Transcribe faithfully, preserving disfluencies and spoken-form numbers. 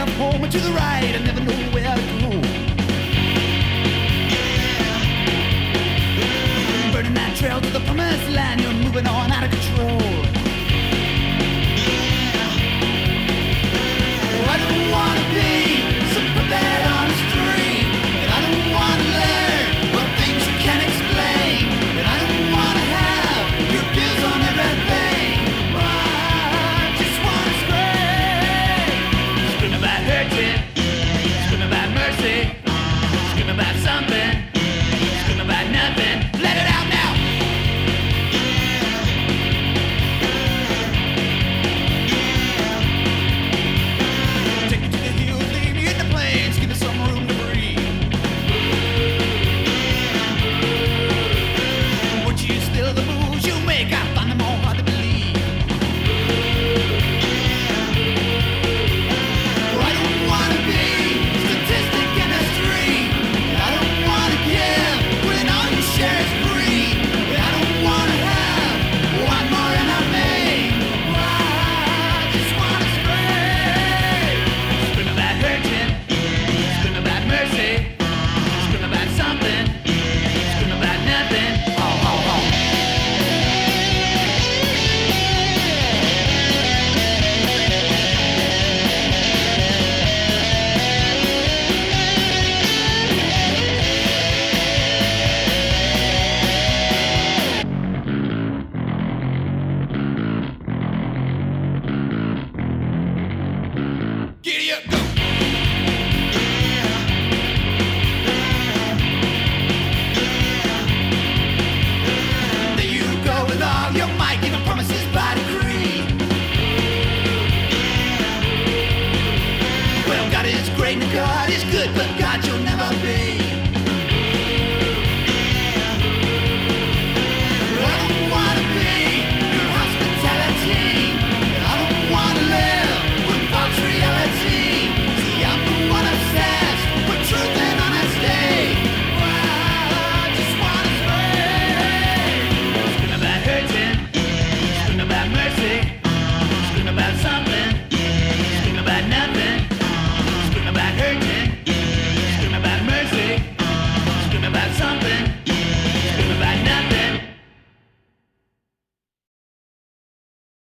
left home and to the right, I never know where to go. Burning that trail to the promised land, you're moving on out of control. I don't wanna be some puppet on a string, and I don't wanna learn what things you can't explain, and I don't wanna have your views on everything. I just wanna scream, scream about hurting, scream about mercy, scream about something, scream about nothing. Let it out now. Take me to the hills, leave me in the plains, give me some room to breathe. Would you still the moves you make? I find them all hard to believe. I don't wanna be statistic in a stream. I don't wanna give when all you share is free. I don't wanna have one more enemy. I just wanna scream, scream about hurting, scream about mercy, scream about something, scream about nothing. Ho, ho, ho. Giddy up, go.